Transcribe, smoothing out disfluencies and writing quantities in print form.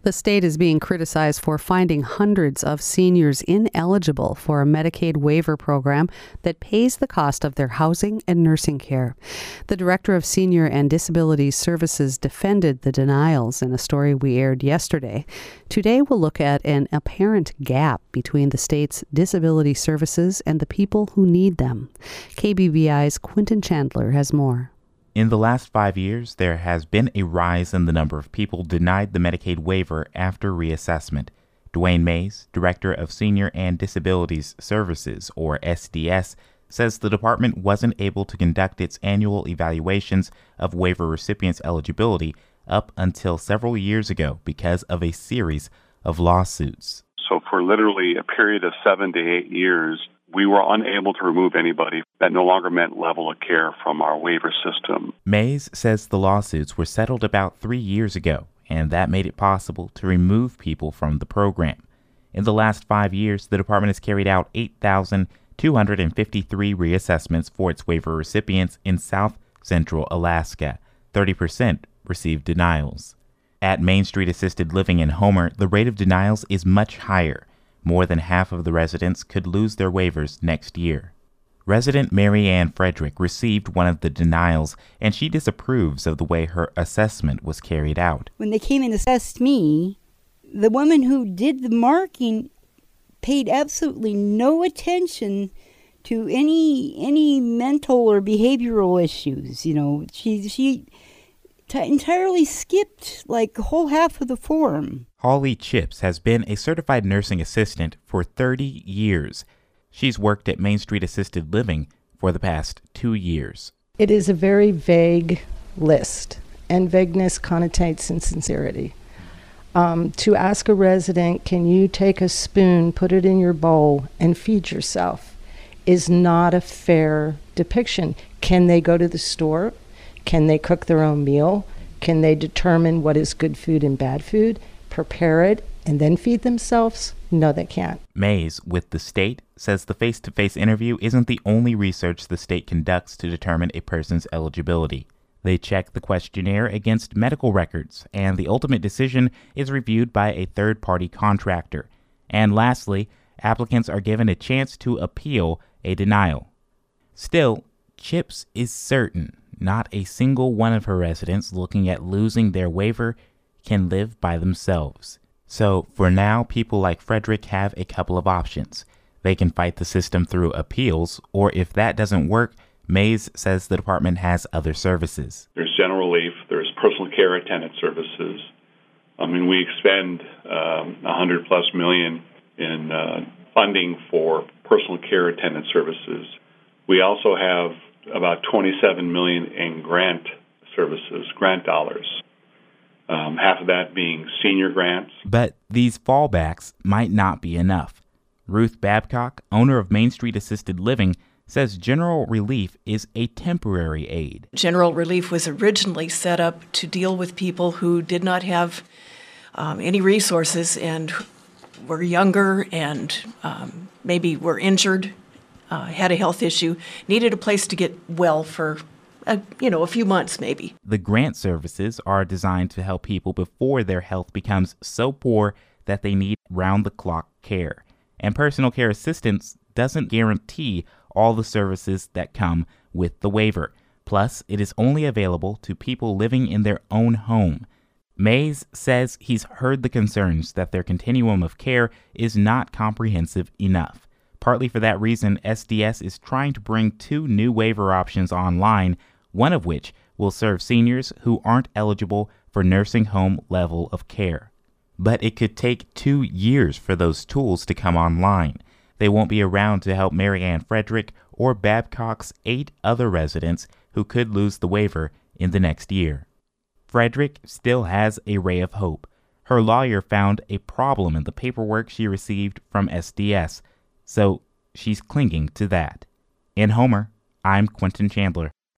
The state is being criticized for finding hundreds of seniors ineligible for a Medicaid waiver program that pays the cost of their housing and nursing care. The Director of Senior and Disability Services defended the denials in a story we aired yesterday. Today we'll look at an apparent gap between the state's disability services and the people who need them. KBVI's Quentin Chandler has more. In the last 5 years, there has been a rise in the number of people denied the Medicaid waiver after reassessment. Dwayne Mays, Director of Senior and Disabilities Services, or SDS, says the department wasn't able to conduct its annual evaluations of waiver recipients' eligibility up until several years ago because of a series of lawsuits. So for literally a period of 7 to 8 years, we were unable to remove anybody that no longer met level of care from our waiver system. Mays says the lawsuits were settled about 3 years ago, and that made it possible to remove people from the program. In the last 5 years, the department has carried out 8,253 reassessments for its waiver recipients in South Central Alaska. 30% received denials. At Main Street Assisted Living in Homer, the rate of denials is much higher. More than half of the residents could lose their waivers next year. Resident Mary Ann Frederick received one of the denials, and she disapproves of the way her assessment was carried out. When they came and assessed me, the woman who did the marking paid absolutely no attention to any mental or behavioral issues. You know, she entirely skipped like a whole half of the form. Holly Chips has been a certified nursing assistant for 30 years. She's worked at Main Street Assisted Living for the past 2 years. It is a very vague list, and vagueness connotates insincerity. To ask a resident, can you take a spoon, put it in your bowl, and feed yourself, is not a fair depiction. Can they go to the store? Can they cook their own meal? Can they determine what is good food and bad food, prepare it, and then feed themselves? No, they can't. Mays, with the state, says the face-to-face interview isn't the only research the state conducts to determine a person's eligibility. They check the questionnaire against medical records, and the ultimate decision is reviewed by a third-party contractor. And lastly, applicants are given a chance to appeal a denial. Still, Chips is certain not a single one of her residents looking at losing their waiver can live by themselves. So, for now, people like Frederick have a couple of options. They can fight the system through appeals, or if that doesn't work, Mays says the department has other services. There's general relief, there's personal care attendant services. We expend $100+ million in funding for personal care attendant services. We also have about $27 million in grant services, grant dollars. Half of that being senior grants. But these fallbacks might not be enough. Ruth Babcock, owner of Main Street Assisted Living, says general relief is a temporary aid. General relief was originally set up to deal with people who did not have any resources and were younger and maybe were injured, had a health issue, needed a place to get well for a few months maybe. The grant services are designed to help people before their health becomes so poor that they need round-the-clock care. And personal care assistance doesn't guarantee all the services that come with the waiver. Plus, it is only available to people living in their own home. Mays says he's heard the concerns that their continuum of care is not comprehensive enough. Partly for that reason, SDS is trying to bring 2 new waiver options online, one of which will serve seniors who aren't eligible for nursing home level of care. But it could take 2 years for those tools to come online. They won't be around to help Mary Ann Frederick or Babcock's 8 other residents who could lose the waiver in the next year. Frederick still has a ray of hope. Her lawyer found a problem in the paperwork she received from SDS, so she's clinging to that. In Homer, I'm Quentin Chandler.